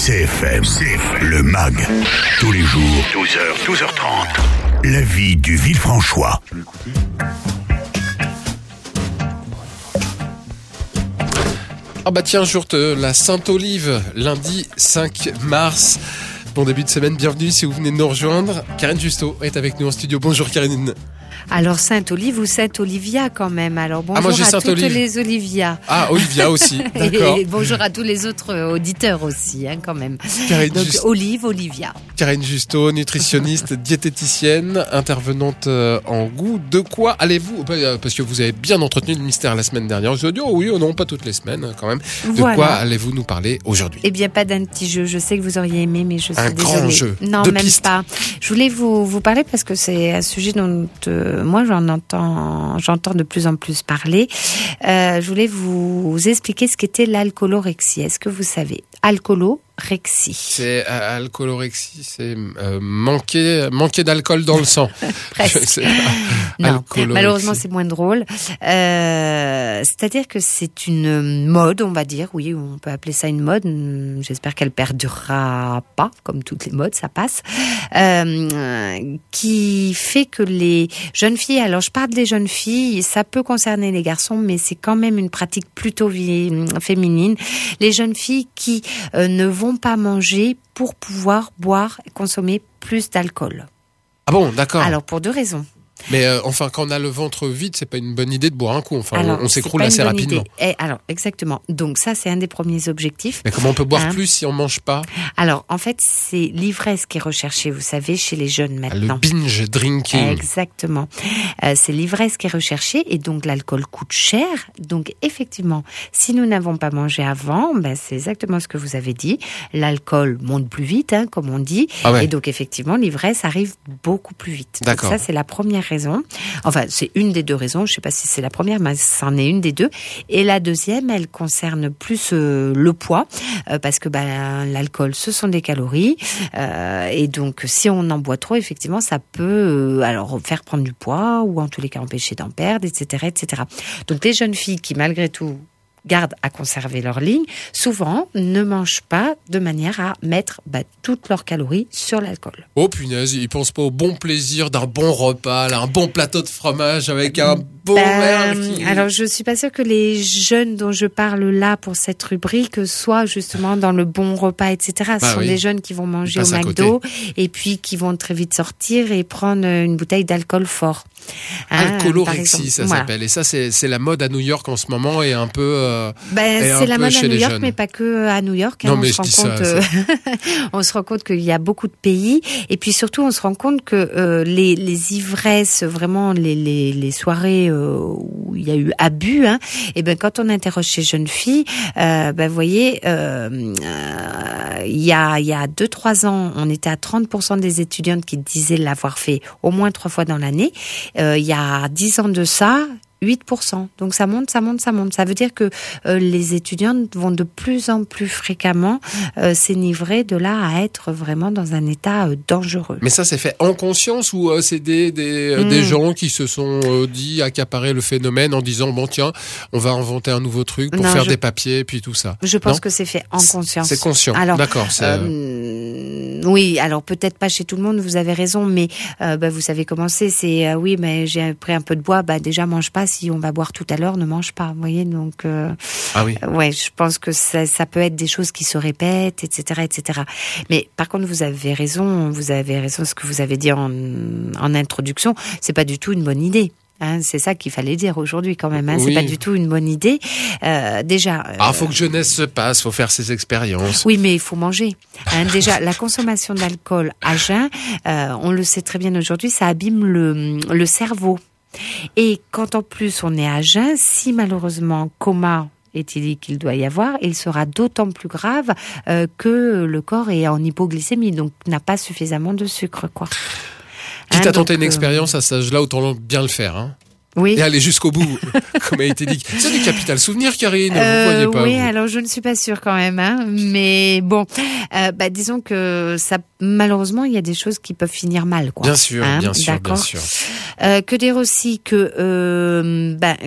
CFM, le MAG, tous les jours, 12h, 12h30. La vie du Villefranchois. Ah bah tiens, jour de la Sainte-Olive, lundi 5 mars. Bon début de semaine, bienvenue si vous venez de nous rejoindre. Karine Justo est avec nous en studio. Bonjour Karine. Alors Sainte-Olive ou Sainte-Olivia quand même. Alors bonjour à toutes les Olivia. Ah, Olivia aussi, d'accord. Et bonjour à tous les autres auditeurs aussi, quand même. Donc Olivia. Karine Justo, nutritionniste, diététicienne, intervenante en goût. De quoi allez-vous, parce que vous avez bien entretenu le mystère la semaine dernière. Je dis oui ou non, pas toutes les semaines quand même. De quoi allez-vous nous parler aujourd'hui? Eh bien pas d'un petit jeu, je sais que vous auriez aimé, mais je suis désolée. Un grand jeu. Non, de même pistes. pas. Je voulais vous parler parce que c'est un sujet dont moi j'entends de plus en plus parler. Je voulais vous expliquer ce qu'était l'alcoolorexie. Est-ce que vous savez? Alcoolorexie. C'est alcoolorexie, c'est manquer d'alcool dans le sang. Presque. Non, malheureusement c'est moins drôle. C'est-à-dire que c'est une mode, on va dire. Oui, on peut appeler ça une mode. J'espère qu'elle perdurera pas, comme toutes les modes, ça passe. Qui fait que les jeunes filles, alors je parle des jeunes filles, ça peut concerner les garçons, mais c'est quand même une pratique plutôt féminine. Les jeunes filles qui ne vont pas manger pour pouvoir boire et consommer plus d'alcool. Ah bon, d'accord. Alors pour deux raisons. Mais enfin, quand on a le ventre vide, c'est pas une bonne idée de boire un coup. Enfin, alors, on s'écroule assez rapidement. Alors, exactement. Donc ça, c'est un des premiers objectifs. Mais comment on peut boire plus si on mange pas? Alors, en fait, c'est l'ivresse qui est recherchée, vous savez, chez les jeunes maintenant. Le binge drinking. Exactement. C'est l'ivresse qui est recherchée et donc l'alcool coûte cher. Donc effectivement, si nous n'avons pas mangé avant, c'est exactement ce que vous avez dit. L'alcool monte plus vite, comme on dit. Ah ouais. Et donc effectivement, l'ivresse arrive beaucoup plus vite. D'accord. Donc ça, c'est la première raison. Enfin, c'est une des deux raisons. Je ne sais pas si c'est la première, mais c'en est une des deux. Et la deuxième, elle concerne plus le poids, parce que l'alcool, ce sont des calories, et donc si on en boit trop, effectivement, ça peut alors faire prendre du poids ou en tous les cas empêcher d'en perdre, etc., etc. Donc les jeunes filles qui, malgré tout, gardent à conserver leur ligne, souvent ne mangent pas de manière à mettre toutes leurs calories sur l'alcool. Oh punaise, ils pensent pas au bon plaisir d'un bon repas, là, un bon plateau de fromage avec un beau verre. Alors je suis pas sûre que les jeunes dont je parle là pour cette rubrique soient justement dans le bon repas, etc. Ce sont des jeunes qui vont manger au McDo et puis qui vont très vite sortir et prendre une bouteille d'alcool fort. Alcoolorexie, ça s'appelle. Et ça, c'est la mode à New York en ce moment et un peu. C'est la mode à New York, mais pas que à New York. Non, mais je dis ça. On se rend compte qu'il y a beaucoup de pays, et puis surtout, on se rend compte que les ivresses, vraiment les soirées où il y a eu abus, et quand on interroge ces jeunes filles, vous voyez, il y a 2-3 ans, on était à 30% des étudiantes qui disaient l'avoir fait au moins 3 fois dans l'année. Il y a 10 ans de ça, 8%. Donc ça monte. Ça veut dire que les étudiantes vont de plus en plus fréquemment s'enivrer, de là à être vraiment dans un état dangereux. Mais ça, c'est fait en conscience ou c'est des gens qui se sont dit accaparer le phénomène en disant bon tiens, on va inventer un nouveau truc pour faire des papiers puis tout ça. Je pense que c'est fait en conscience. C'est conscient. Alors, d'accord. Oui, alors peut-être pas chez tout le monde. Vous avez raison, mais vous savez comment c'est. C'est oui, mais j'ai pris un peu de bois. Déjà mange pas. Si on va boire tout à l'heure, ne mange pas. Vous voyez, donc. Ah oui. Ouais, je pense que ça peut être des choses qui se répètent, etc., etc. Mais par contre, vous avez raison. Ce que vous avez dit en introduction, c'est pas du tout une bonne idée. C'est ça qu'il fallait dire aujourd'hui quand même. Oui. C'est pas du tout une bonne idée. Déjà. Faut que jeunesse se passe, faut faire ses expériences. Oui, mais il faut manger. Déjà, la consommation d'alcool à jeun, on le sait très bien aujourd'hui, ça abîme le cerveau. Et quand en plus on est à jeun, si malheureusement coma éthylique qu'il doit y avoir, il sera d'autant plus grave que le corps est en hypoglycémie, donc n'a pas suffisamment de sucre, quoi. Quitte à tenter une expérience à cet âge-là, autant bien le faire. Oui. Et aller jusqu'au bout, comme a été dit. C'est du capital souvenir, Karine, vous voyez pas. Oui, vous. alors je ne suis pas sûre quand même, mais bon, disons que ça, malheureusement, il y a des choses qui peuvent finir mal, quoi. Bien sûr, bien sûr, d'accord. bien sûr. Que dire aussi que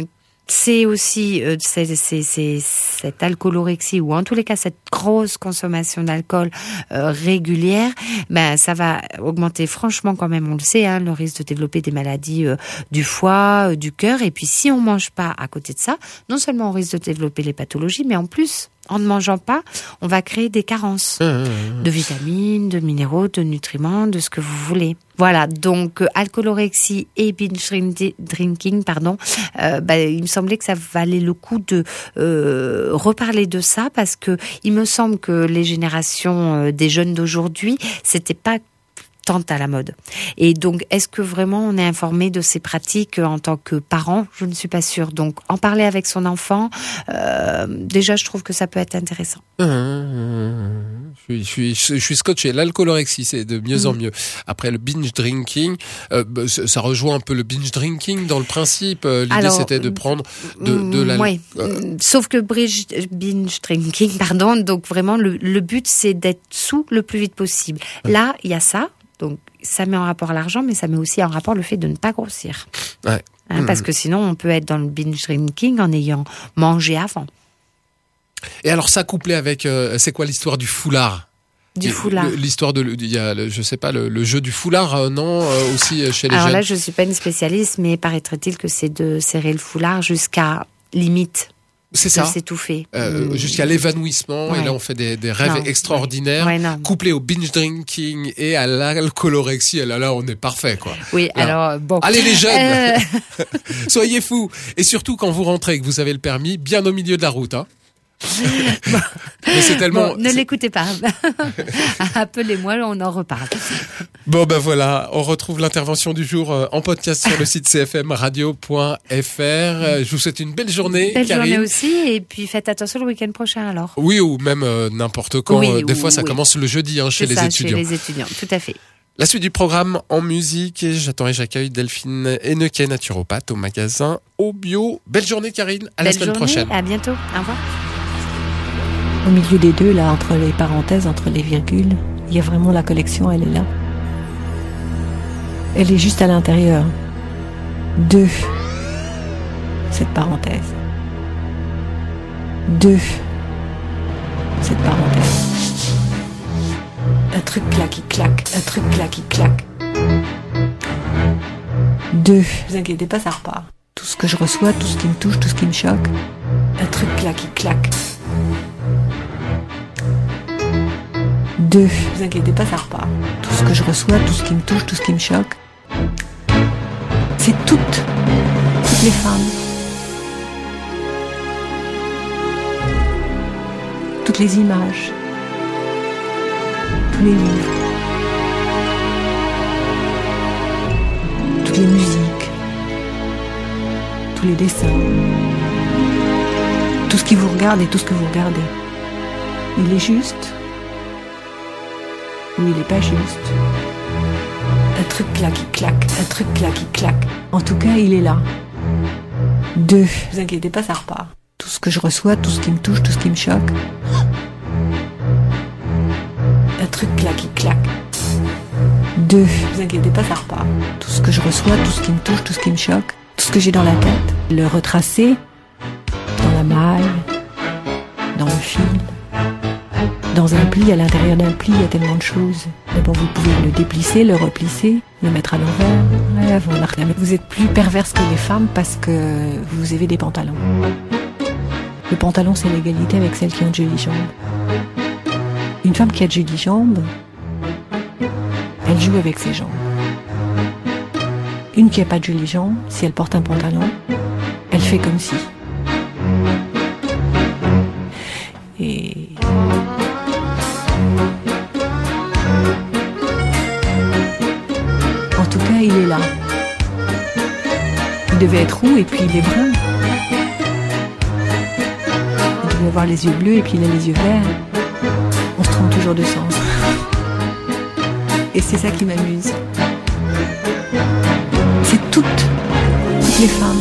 c'est aussi cette alcoolorexie, ou en tous les cas cette grosse consommation d'alcool régulière, ça va augmenter franchement, quand même, on le sait, le risque de développer des maladies du foie, du cœur. Et puis si on mange pas à côté de ça, non seulement on risque de développer les pathologies, mais en plus, en ne mangeant pas, on va créer des carences de vitamines, de minéraux, de nutriments, de ce que vous voulez. Voilà, donc alcoolorexie et binge drinking, il me semblait que ça valait le coup de reparler de ça, parce que il me semble que les générations des jeunes d'aujourd'hui, c'était pas tant à la mode. Et donc, est-ce que vraiment on est informé de ces pratiques en tant que parent ? Je ne suis pas sûre. Donc, en parler avec son enfant, déjà, je trouve que ça peut être intéressant. Je suis scotché. L'alcoolorexie, c'est de mieux en mieux. Après, le binge drinking, ça rejoint un peu le binge drinking dans le principe. L'idée, c'était de prendre de l'alcool. Oui. Sauf que binge drinking, donc vraiment, le but, c'est d'être sous le plus vite possible. Là, il y a ça. Donc, ça met en rapport l'argent, mais ça met aussi en rapport le fait de ne pas grossir. Ouais. Parce que sinon, on peut être dans le binge drinking en ayant mangé avant. Et alors, ça couplé avec, c'est quoi l'histoire du foulard ? Du foulard. L'histoire il y a, je sais pas, le jeu du foulard, non, aussi chez les jeunes. Alors là, je suis pas une spécialiste, mais paraîtrait-il que c'est de serrer le foulard jusqu'à limite. C'est ça. S'étouffer. Jusqu'à l'évanouissement. Ouais. Et là, on fait des rêves extraordinaires. Ouais, couplés au binge drinking et à l'alcoolorexie. Et là, on est parfait, quoi. Oui, là. Alors, bon. Allez, les jeunes! Soyez fous! Et surtout, quand vous rentrez et que vous avez le permis, bien au milieu de la route, Bon. Mais c'est tellement. Ne l'écoutez pas. Appelez-moi, on en reparle. Bon, voilà. On retrouve l'intervention du jour en podcast sur le site cfmradio.fr. Je vous souhaite une belle journée, Karine. Belle journée aussi. Et puis, faites attention le week-end prochain, alors. Oui, ou même n'importe quand. Oui, des fois, ça commence le jeudi, chez les étudiants. Chez les étudiants, tout à fait. La suite du programme en musique, et j'accueille Delphine Hennequet, naturopathe au magasin Au Bio. Belle journée, Karine. À la semaine prochaine. À bientôt. Au revoir. Au milieu des deux, là, entre les parenthèses, entre les virgules, il y a vraiment la collection, elle est là. Elle est juste à l'intérieur de cette parenthèse. De cette parenthèse. Un truc là qui claque, un truc là qui claque. Ne vous inquiétez pas, ça repart. Tout ce que je reçois, tout ce qui me touche, tout ce qui me choque. Un truc là qui claque. Ne vous inquiétez pas, ça repart. Tout ce que je reçois, tout ce qui me touche, tout ce qui me choque. C'est toutes les femmes. Toutes les images. Tous les livres. Toutes les musiques. Tous les dessins. Tout ce qui vous regarde et tout ce que vous regardez. Il est juste ou il n'est pas juste. Un truc là qui claque, un truc là qui claque. En tout cas, il est là. Ne vous inquiétez pas, ça repart. Tout ce que je reçois, tout ce qui me touche, tout ce qui me choque. Un truc là qui claque. Ne vous inquiétez pas, ça repart. Tout ce que je reçois, tout ce qui me touche, tout ce qui me choque. Tout ce que j'ai dans la tête. Le retracer dans la maille, dans le fil. Dans un pli, à l'intérieur d'un pli, il y a tellement de choses. D'abord, vous pouvez le déplisser, le replisser, le mettre à l'envers. Vous êtes plus perverse que les femmes parce que vous avez des pantalons. Le pantalon, c'est l'égalité avec celles qui ont de jolies jambes. Une femme qui a de jolies jambes, elle joue avec ses jambes. Une qui n'a pas de jolies jambes, si elle porte un pantalon, elle fait comme si. Et... en tout cas, il est là. Il devait être roux et puis il est brun. Il devait avoir les yeux bleus et puis il a les yeux verts. On se trompe toujours de sens. Et c'est ça qui m'amuse. C'est toutes les femmes.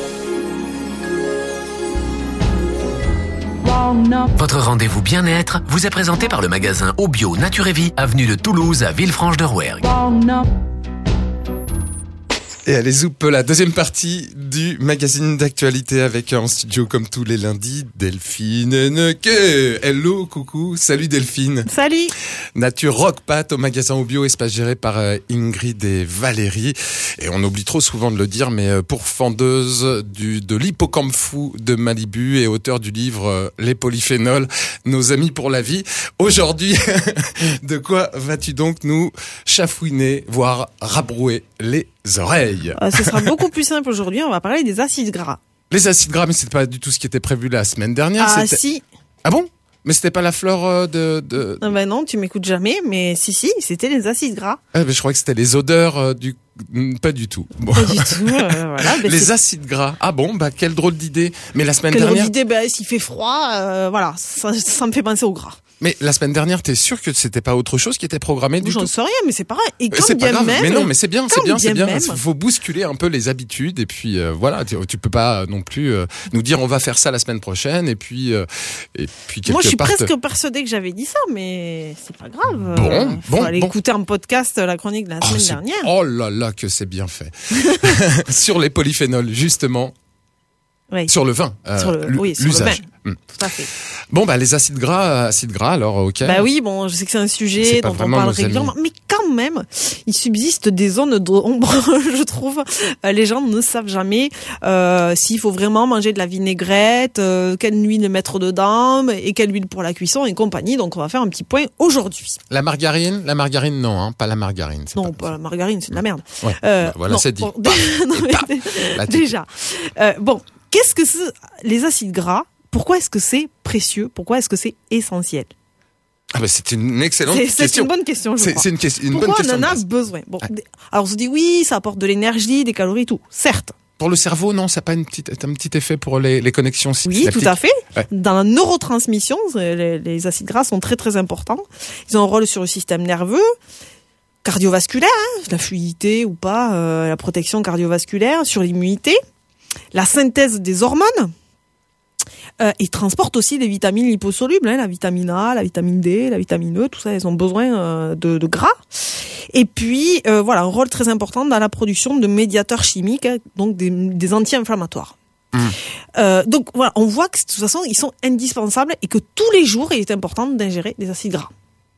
Votre rendez-vous bien-être vous est présenté par le magasin Au Bio Nature et Vie, avenue de Toulouse à Villefranche-de-Rouergue. Et allez, Zoup, la deuxième partie du magazine d'actualité avec en studio comme tous les lundis, Delphine Necke. Hello, coucou, salut Delphine. Salut. Nature Rock Pat au magasin au bio, espace géré par Ingrid et Valérie. Et on oublie trop souvent de le dire, mais pourfendeuse de l'hippocampe fou de Malibu et auteur du livre Les polyphénols, nos amis pour la vie. Aujourd'hui, de quoi vas-tu donc nous chafouiner, voire rabrouer les oreilles? Ce sera beaucoup plus simple aujourd'hui, on va parler des acides gras. Les acides gras, mais c'est pas du tout ce qui était prévu la semaine dernière. Ah si. Ah bon? Mais c'était pas la fleur de... Ah ben non, tu m'écoutes jamais, mais si, c'était les acides gras. Ah ben je crois que c'était les odeurs du... Pas du tout. Bon. Pas du tout, voilà. Ben les acides gras. Ah bon, bah quelle drôle d'idée. Mais la semaine quelle dernière... drôle d'idée, ben s'il fait froid, voilà, ça me fait penser au gras. Mais la semaine dernière, t'es sûr que c'était pas autre chose qui était programmé du tout? J'en sais rien, mais c'est pareil. Et quand c'est bien pas grave. même... Mais non, mais c'est bien. Même. Il faut bousculer un peu les habitudes et puis voilà, tu peux pas non plus nous dire on va faire ça la semaine prochaine et puis quelque Moi, je suis part, presque persuadée que j'avais dit ça, mais c'est pas grave. Bon, aller écouter un podcast, la chronique de la semaine dernière. Oh là là, que c'est bien fait. Sur les polyphénols, justement. Oui. Sur le vin, sur le l'usage. vin. Tout à fait. Bon, bah les acides gras, alors ok. Bah oui, bon, je sais que c'est un sujet dont on parle régulièrement, mais quand même, il subsiste des zones d'ombre, je trouve. Les gens ne savent jamais s'il faut vraiment manger de la vinaigrette, quelle huile mettre dedans, et quelle huile pour la cuisson et compagnie. Donc on va faire un petit point aujourd'hui. La margarine non, hein, pas la margarine. Non, pas la margarine, c'est de la merde. Ouais, voilà, c'est dit. Bon, déjà, bon. Qu'est-ce que c'est les acides gras? Pourquoi est-ce que c'est précieux? Pourquoi est-ce que c'est essentiel? Ah ben c'est une excellente question. C'est une bonne question, je crois. C'est une bonne question. Pourquoi on en a besoin? Bon, alors on se dit oui, ça apporte de l'énergie, des calories, tout. Certes. Pour le cerveau, non, ça n'a pas un petit effet pour les connexions synaptiques? Oui, tout à fait. Ouais. Dans la neurotransmission, les acides gras sont très très importants. Ils ont un rôle sur le système nerveux, cardiovasculaire, la fluidité ou pas, la protection cardiovasculaire, sur l'immunité, la synthèse des hormones. Ils transportent aussi des vitamines liposolubles, la vitamine A, la vitamine D, la vitamine E, tout ça, ils ont besoin de gras. Et puis, voilà, un rôle très important dans la production de médiateurs chimiques, donc des anti-inflammatoires. Donc voilà, on voit que de toute façon, ils sont indispensables et que tous les jours, il est important d'ingérer des acides gras.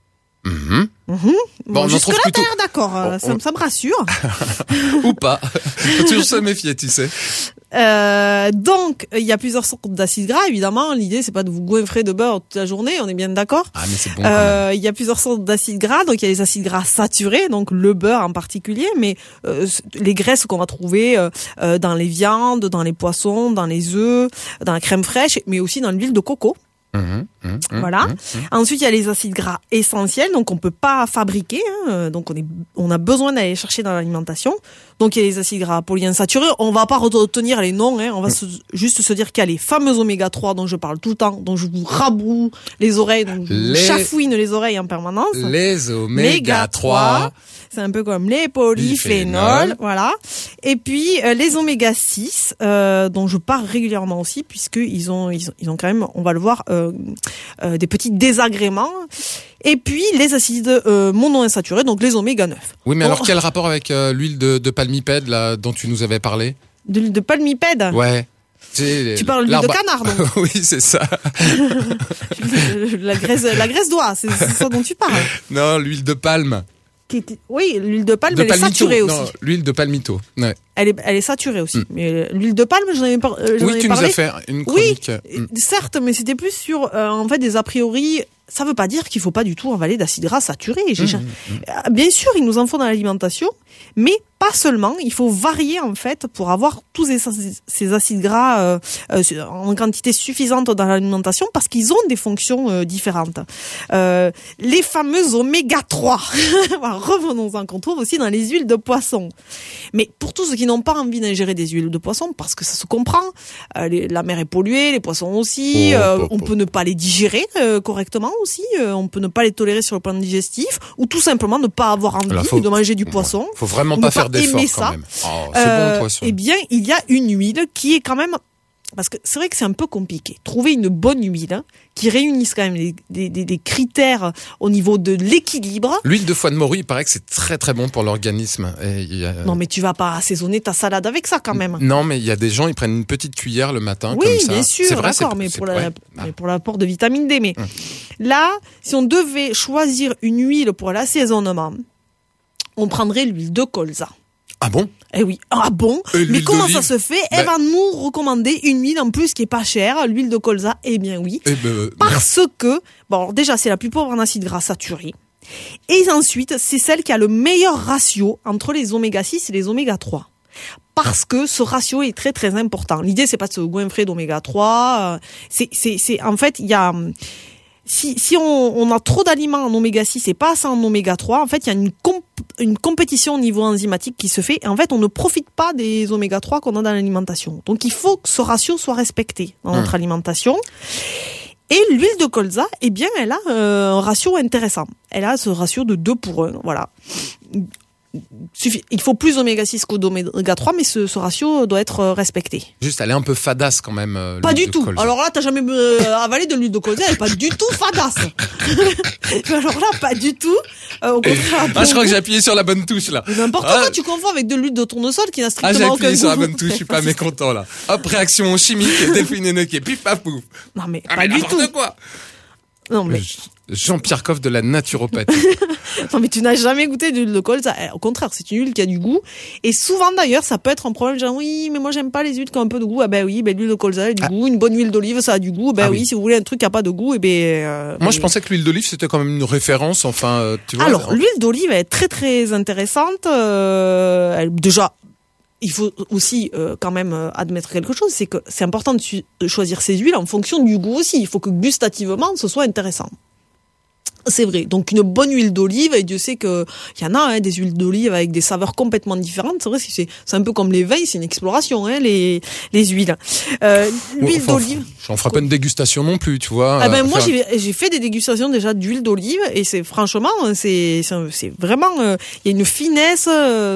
Bon, jusque-là, t'as l'air d'accord, ça me rassure. Ou pas. Faut toujours se méfier, tu sais. Donc, il y a plusieurs sortes d'acides gras, évidemment. L'idée, c'est pas de vous goinfrer de beurre toute la journée, on est bien d'accord. Ah, mais c'est bon. Il y a plusieurs sortes d'acides gras. Donc, il y a les acides gras saturés, donc le beurre en particulier, mais les graisses qu'on va trouver dans les viandes, dans les poissons, dans les œufs, dans la crème fraîche, mais aussi dans l'huile de coco. Voilà. Ensuite, il y a les acides gras essentiels, donc on peut pas fabriquer, donc on a besoin d'aller chercher dans l'alimentation. Donc il y a les acides gras polyinsaturés. On va pas retenir les noms, on va juste se dire qu'il y a les fameux oméga 3 dont je parle tout le temps, dont je vous rabroue les oreilles, dont je vous chafouine les oreilles en permanence. Les oméga 3. C'est un peu comme les polyphénols, voilà. Et puis les oméga 6 dont je parle régulièrement aussi, puisqu'ils ont quand même, on va le voir, des petits désagréments. Et puis les acides monoinsaturés, donc les oméga 9. Oui, mais alors quel rapport avec l'huile de palmipède là dont tu nous avais parlé? De l'huile de palmipède? Ouais. Tu parles de l'huile de canard, donc. Oui, c'est ça. la graisse d'oie, c'est ça dont tu parles. Non, l'huile de palme. Oui, l'huile de palme, elle est saturée aussi. Non, l'huile de palmito. Ouais. Elle est saturée aussi. Mais l'huile de palme, j'en avais parlé. Oui, tu nous as fait une chronique. Oui, certes, mais c'était plus sur, en fait, des a priori. Ça veut pas dire qu'il faut pas du tout avaler d'acides gras saturés. Bien sûr, il nous en faut dans l'alimentation, mais pas seulement. Il faut varier, en fait, pour avoir tous ces acides gras en quantité suffisante dans l'alimentation, parce qu'ils ont des fonctions différentes. Les fameux oméga 3. Revenons-en, qu'on trouve aussi dans les huiles de poisson. Mais pour tous ceux qui n'ont pas envie d'ingérer des huiles de poisson, parce que ça se comprend, la mer est polluée, les poissons aussi, on peut ne pas les digérer correctement aussi, on peut ne pas les tolérer sur le plan digestif, ou tout simplement ne pas avoir envie de manger du poisson. Faut vraiment pas faire d'efforts quand même. Oh, c'est bon, le poisson. Eh bien, il y a une huile qui est quand même parce que c'est vrai que c'est un peu compliqué. Trouver une bonne huile qui réunisse quand même des critères au niveau de l'équilibre. L'huile de foie de morue, il paraît que c'est très très bon pour l'organisme. Non, mais tu vas pas assaisonner ta salade avec ça quand même. Non, mais il y a des gens, ils prennent une petite cuillère le matin comme ça. Oui, bien sûr, c'est vrai, d'accord, mais pour l'apport de vitamine D. Mais là, si on devait choisir une huile pour l'assaisonnement, on prendrait l'huile de colza. Ah bon? Eh oui. Ah bon? Mais comment ça se fait? Elle va nous recommander une huile en plus qui est pas chère, l'huile de colza. Eh bien oui. Parce que, bon, déjà, c'est la plus pauvre en acides gras saturés. Et ensuite, c'est celle qui a le meilleur ratio entre les oméga 6 et les oméga 3. Parce que ce ratio est très très important. L'idée, c'est pas de se goinfrer d'oméga 3. En fait, il y a, si on a trop d'aliments en oméga 6 et pas assez en oméga 3, en fait, il y a une compétition au niveau enzymatique qui se fait. Et en fait, on ne profite pas des oméga 3 qu'on a dans l'alimentation. Donc, il faut que ce ratio soit respecté dans notre alimentation. Et l'huile de colza, eh bien, elle a un ratio intéressant. Elle a ce ratio de 2:1, voilà. Il faut plus d'oméga 6 qu'oméga 3, mais ce ratio doit être respecté. Juste, elle est un peu fadasse quand même. Pas du tout. Alors là, t'as jamais avalé de l'huile de colza, elle est pas du tout fadasse. Alors là, pas du tout. Au contraire. Je crois que j'ai appuyé sur la bonne touche là. N'importe quoi, tu confonds avec de l'huile de tournesol qui n'a strictement aucun goût. J'ai appuyé sur la bonne touche, je suis pas mécontent là. Hop, réaction chimique, Delphine Hennequet, pif paf pouf. Non mais pas du tout. Quoi. Non mais Jean-Pierre Coff de la naturopathie. Non mais tu n'as jamais goûté d'huile de colza. Au contraire, c'est une huile qui a du goût. Et souvent d'ailleurs, ça peut être un problème. Genre oui, mais moi j'aime pas les huiles qui ont un peu de goût. Ah ben oui, l'huile de colza a du goût. Une bonne huile d'olive, ça a du goût. Oui, si vous voulez un truc qui a pas de goût, moi je pensais que l'huile d'olive c'était quand même une référence. Enfin, tu vois. Alors l'huile d'olive est très très intéressante. Déjà. Il faut aussi quand même admettre quelque chose, c'est que c'est important de choisir ses huiles en fonction du goût aussi. Il faut que gustativement, ce soit intéressant. C'est vrai. Donc une bonne huile d'olive, et Dieu sait que il y en a des huiles d'olive avec des saveurs complètement différentes. C'est vrai, c'est un peu comme les vins, c'est une exploration, les huiles. L'huile d'olive. J'en ferai pas une dégustation non plus, tu vois. Moi j'ai fait des dégustations déjà d'huile d'olive et c'est franchement c'est vraiment il y a une finesse.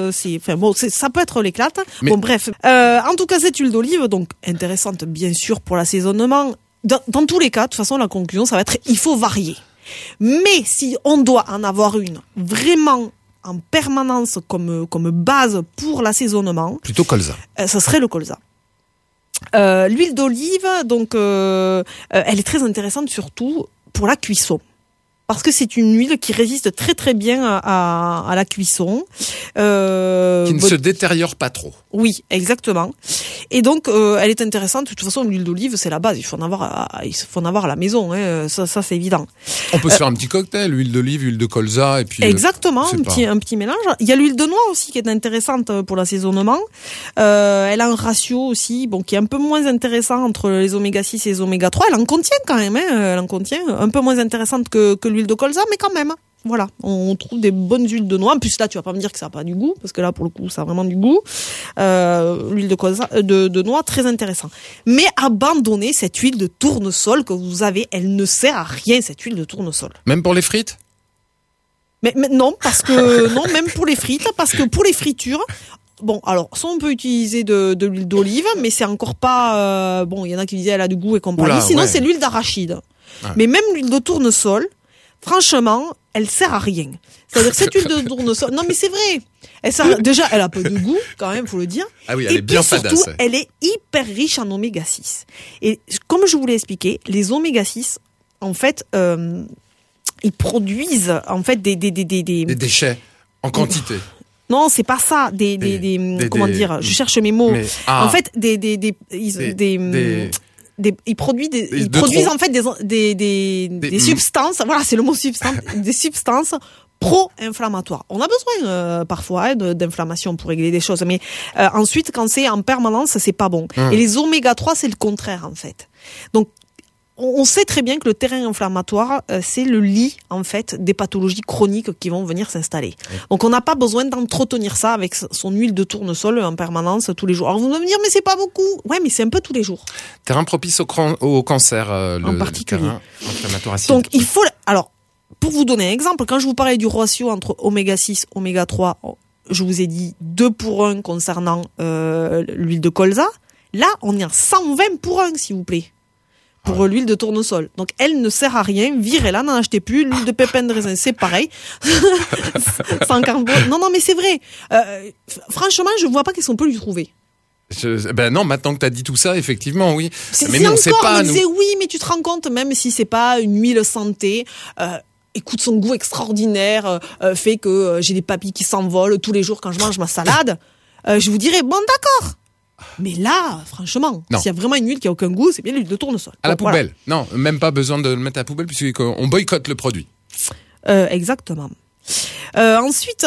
Ça peut être l'éclate. Mais... Bon bref. En tout cas cette huile d'olive donc intéressante bien sûr pour l'assaisonnement. Dans tous les cas, de toute façon la conclusion ça va être il faut varier. Mais si on doit en avoir une vraiment en permanence comme base pour l'assaisonnement, plutôt colza. Ça serait le colza. L'huile d'olive, donc, elle est très intéressante surtout pour la cuisson. Parce que c'est une huile qui résiste très très bien à la cuisson. Qui ne se détériore pas trop. Oui, exactement. Et donc, elle est intéressante. De toute façon, l'huile d'olive, c'est la base. Il faut en avoir à la maison. Ça c'est évident. On peut se faire un petit cocktail, huile d'olive, huile de colza, et puis. Exactement, un petit mélange. Il y a l'huile de noix aussi qui est intéressante pour l'assaisonnement. Elle a un ratio aussi, qui est un peu moins intéressant entre les oméga 6 et les oméga 3. Elle en contient quand même, Elle en contient. Un peu moins intéressante que l'huile de colza, mais quand même. Voilà, on trouve des bonnes huiles de noix. En plus là, tu vas pas me dire que ça a pas du goût, parce que là, pour le coup, ça a vraiment du goût. L'huile de colza, de noix, très intéressant. Mais abandonnez cette huile de tournesol que vous avez. Elle ne sert à rien, cette huile de tournesol. Même pour les frites? Mais non, parce que non, même pour les frites, parce que pour les fritures. Bon, alors, soit on peut utiliser de l'huile d'olive, mais c'est encore pas. Il y en a qui disaient elle a du goût et compagnie. Sinon, c'est l'huile d'arachide. Ouais. Mais même l'huile de tournesol, franchement, elle sert à rien. C'est-à-dire cette huile de tournesol. Non, mais c'est vrai. Déjà, elle a peu de goût, quand même, faut le dire. Ah oui, elle est bien fadasse. Et surtout, elle est hyper riche en oméga 6. Et comme je vous l'ai expliqué, les oméga 6, en fait, ils produisent, en fait, des déchets en quantité. Non, c'est pas ça. Comment dire? Je cherche mes mots. En fait, ils produisent en fait des substances. Voilà, c'est le mot substance. Des substances pro-inflammatoires. On a besoin parfois d'inflammation pour régler des choses, mais ensuite, quand c'est en permanence, c'est pas bon. Et les oméga 3, c'est le contraire en fait. Donc on sait très bien que le terrain inflammatoire, c'est le lit, en fait, des pathologies chroniques qui vont venir s'installer. Oui. Donc, on n'a pas besoin d'entretenir ça avec son huile de tournesol en permanence tous les jours. Alors, vous allez me dire, mais c'est pas beaucoup. Ouais, mais c'est un peu tous les jours. Terrain propice au cancer, en particulier. Le terrain inflammatoire acide. Donc, il faut, alors, pour vous donner un exemple, quand je vous parlais du ratio entre oméga 6, oméga 3, je vous ai dit 2:1 concernant l'huile de colza. Là, on est à 120 pour 1, s'il vous plaît. Pour l'huile de tournesol. Donc, elle ne sert à rien. Virez-la, n'en achetez plus. L'huile de pépins de raisin, c'est pareil. 140. Non, mais c'est vrai. Franchement, je vois pas qu'est-ce qu'on peut lui trouver. Non, maintenant que t'as dit tout ça, effectivement, oui. Mais non, c'est pas. On disait oui, mais tu te rends compte, même si c'est pas une huile santé, écoute, son goût extraordinaire fait que j'ai des papilles qui s'envolent tous les jours quand je mange ma salade. Je vous dirais, bon, d'accord. Mais là, franchement, s'il y a vraiment une huile qui a aucun goût, c'est bien l'huile de tournesol. À la poubelle. Voilà. Non, même pas besoin de le mettre à la poubelle puisqu'on boycotte le produit. Exactement. Ensuite,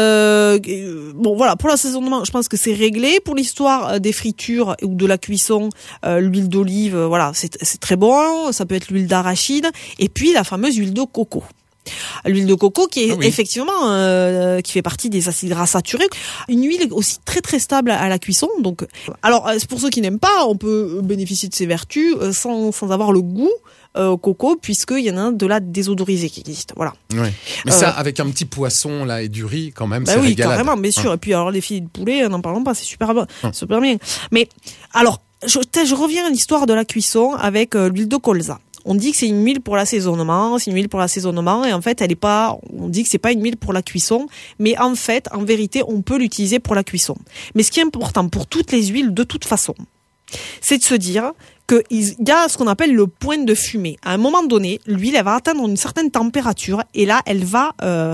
bon voilà, pour l'assaisonnement, je pense que c'est réglé. Pour l'histoire des fritures ou de la cuisson, l'huile d'olive, voilà, c'est très bon. Ça peut être l'huile d'arachide et puis la fameuse huile de coco. L'huile de coco qui est effectivement qui fait partie des acides gras saturés, une huile aussi très très stable à la cuisson. Donc, alors pour ceux qui n'aiment pas, on peut bénéficier de ses vertus sans avoir le goût coco, puisqu'il y en a de la désodorisée qui existe. Voilà. Ouais. Mais ça, avec un petit poisson là et du riz, quand même, c'est régalade. Oui, carrément, bien sûr. Et puis alors les filets de poulet, n'en parlons pas, c'est super bon, super bien. Mais alors, je reviens à l'histoire de la cuisson avec l'huile de colza. On dit que c'est une huile pour l'assaisonnement, et en fait, on dit que c'est pas une huile pour la cuisson, mais en fait, en vérité, on peut l'utiliser pour la cuisson. Mais ce qui est important pour toutes les huiles, de toute façon, c'est de se dire qu'il y a ce qu'on appelle le point de fumée. À un moment donné, l'huile, elle va atteindre une certaine température, et là, elle va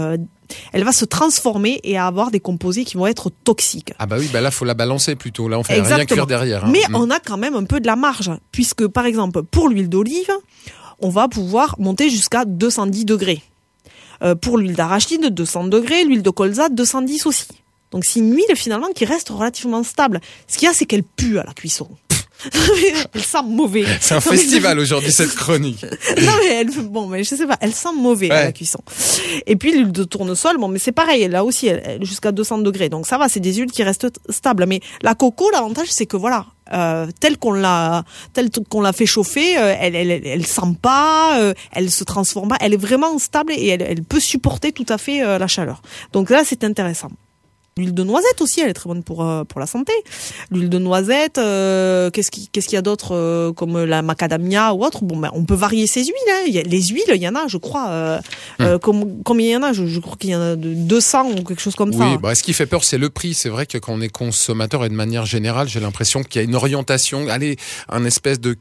se transformer et avoir des composés qui vont être toxiques. Ah bah oui, là faut la balancer plutôt. Là on fait rien cuire derrière. Mais on a quand même un peu de la marge, puisque par exemple pour l'huile d'olive, on va pouvoir monter jusqu'à 210 degrés. Pour l'huile d'arachide, 200 degrés, l'huile de colza, 210 aussi. Donc c'est une huile finalement qui reste relativement stable. Ce qu'il y a, c'est qu'elle pue à la cuisson. Elle sent mauvais. C'est un festival aujourd'hui, cette chronique. Non, mais je sais pas, elle sent mauvais à la cuisson. Et puis l'huile de tournesol, mais c'est pareil, là aussi, elle jusqu'à 200 degrés. Donc ça va, c'est des huiles qui restent stables. Mais la coco, l'avantage, c'est que voilà, telle qu'on l'a fait chauffer, elle sent pas, elle se transforme pas, elle est vraiment stable et elle peut supporter tout à fait la chaleur. Donc là, c'est intéressant. L'huile de noisette aussi, elle est très bonne pour la santé. L'huile de noisette, qu'est-ce qu'il y a d'autre comme la macadamia ou autre. Bon, on peut varier ces huiles. Hein. Les huiles, il y en a, je crois. Combien il y en a ? Je crois qu'il y en a de 200 ou quelque chose comme ça. Oui, ce qui fait peur, c'est le prix. C'est vrai que quand on est consommateur et de manière générale, j'ai l'impression qu'il y a une orientation, un espèce de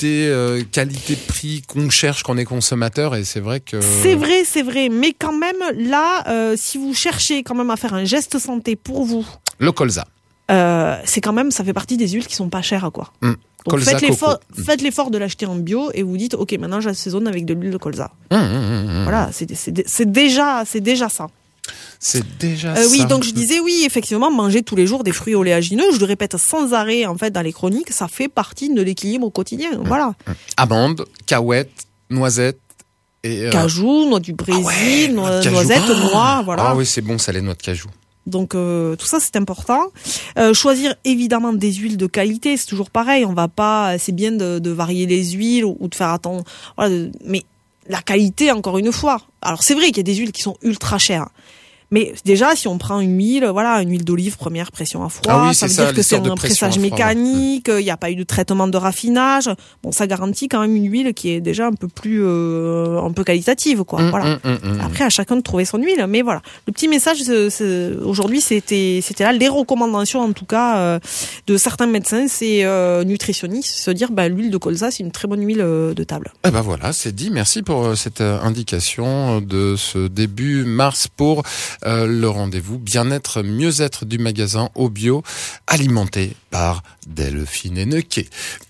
qualité-prix qu'on cherche quand on est consommateur. Et c'est vrai que... C'est vrai. Mais quand même, là, si vous cherchez quand même à faire un geste santé pour vous, le colza, c'est quand même, ça fait partie des huiles qui sont pas chères, quoi. Donc colza, faites l'effort de l'acheter en bio et vous dites, ok, maintenant j'assaisonne avec de l'huile de colza. Voilà, c'est déjà ça. C'est déjà ça. Oui, donc je disais, oui, effectivement, manger tous les jours des fruits oléagineux, je le répète sans arrêt, en fait, dans les chroniques, ça fait partie de l'équilibre au quotidien. Voilà. Amandes, cacahuètes, noisettes. Et cajou, noix du Brésil, noisettes, noix, voilà. Ah oui, c'est bon ça, les noix de cajou. Donc tout ça c'est important. Choisir évidemment des huiles de qualité, c'est toujours pareil. On va pas, c'est bien de varier les huiles ou de faire attention. Voilà, mais la qualité, encore une fois. Alors c'est vrai qu'il y a des huiles qui sont ultra chères. Mais déjà, si on prend une huile d'olive première pression à froid, ça veut dire que c'est un pressage mécanique, il n'y a pas eu de traitement de raffinage. Bon, ça garantit quand même une huile qui est déjà un peu plus, un peu qualitative, quoi. Voilà. Après, à chacun de trouver son huile. Mais voilà. Le petit message, aujourd'hui, c'était là. Les recommandations, en tout cas, de certains médecins, c'est nutritionnistes, se dire, l'huile de colza, c'est une très bonne huile de table. Eh voilà, c'est dit. Merci pour cette indication de ce début mars pour le rendez-vous bien-être, mieux-être du magasin Au Bio, alimenté par Delphine Hennequet.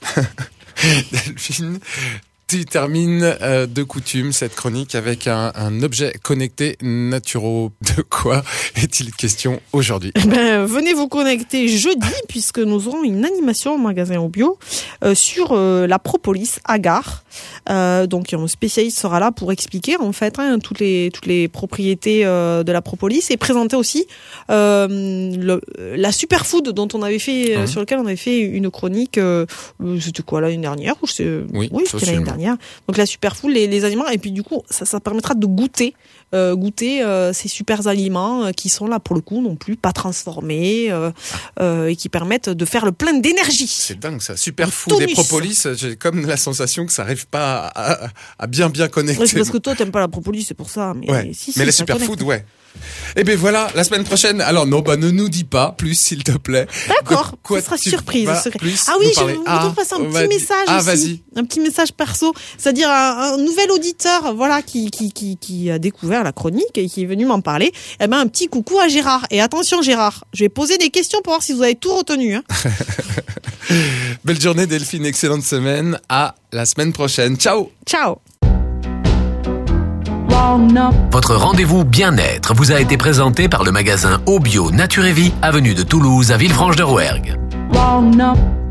Delphine, tu termines de coutume cette chronique avec un objet connecté naturo. De quoi est-il question aujourd'hui ? Venez vous connecter jeudi, puisque nous aurons une animation au magasin Au Bio sur la propolis agar. Donc un spécialiste sera là pour expliquer en fait toutes les propriétés de la propolis et présenter aussi la superfood dont on avait fait sur lequel on avait fait une chronique. C'était quoi l'année dernière ou oui, c'était l'année dernière. Donc la superfood, les aliments et puis du coup ça permettra de goûter ces super aliments qui sont là pour le coup non plus pas transformés et qui permettent de faire le plein d'énergie. C'est dingue ça, superfood et propolis, j'ai comme la sensation que ça arrive pas à bien connecter. Ouais, c'est parce que toi t'aimes pas la propolis, c'est pour ça. Mais ouais. Mais la superfood, ouais. Et ben voilà, la semaine prochaine. Alors non, ne nous dis pas plus, s'il te plaît. D'accord, ça sera surprise. Ah oui, je voudrais passer un petit message aussi. Vas-y. Un petit message perso, c'est-à-dire un nouvel auditeur, voilà, qui a découvert la chronique et qui est venu m'en parler. Eh ben un petit coucou à Gérard. Et attention Gérard, je vais poser des questions pour voir si vous avez tout retenu. Belle journée Delphine, excellente semaine. À la semaine prochaine. Ciao. Ciao. Votre rendez-vous bien-être vous a été présenté par le magasin Au Bio Nature et Vie, avenue de Toulouse à Villefranche-de-Rouergue.